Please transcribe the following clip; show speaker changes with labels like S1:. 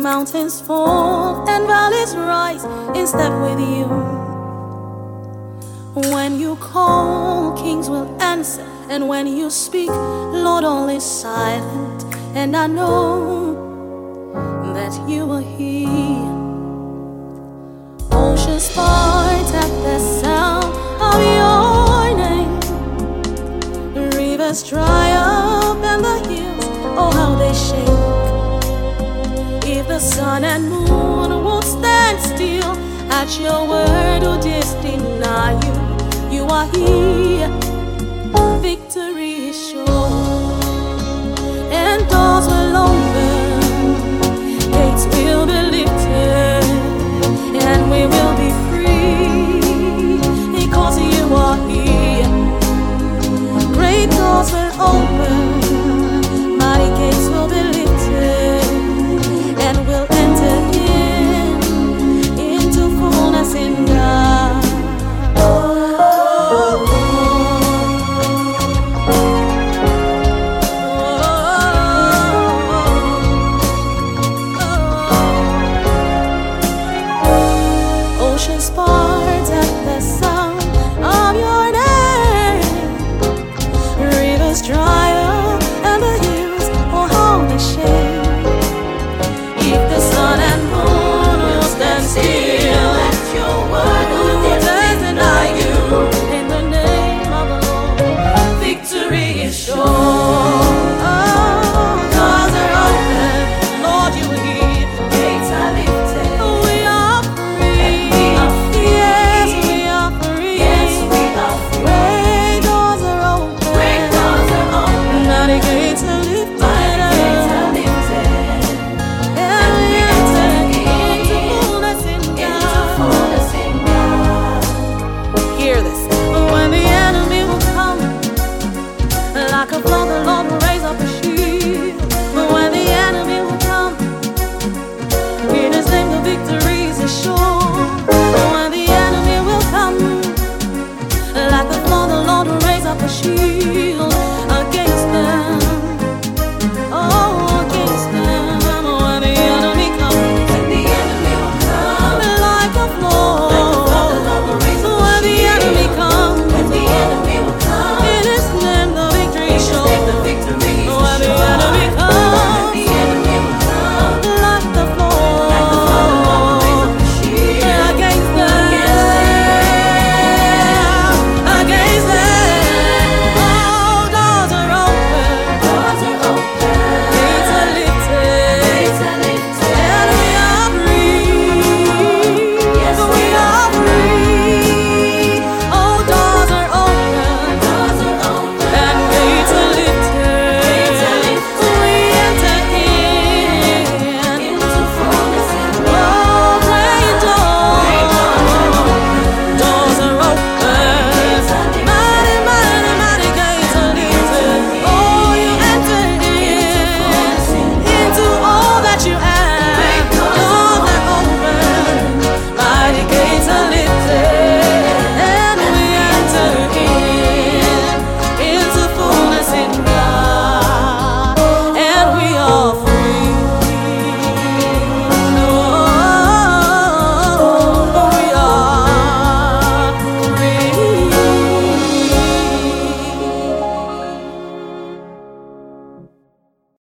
S1: Mountains fall and valleys rise in step with you. When you call, kings will answer, and when you speak, Lord, all is silent. And I know that you will hear. Oceans part at the sound of your name. Rivers dry up and the hills, oh how they shake. If the sun and moon won't stand still at your word, or deny you, you are here. Victory is sure.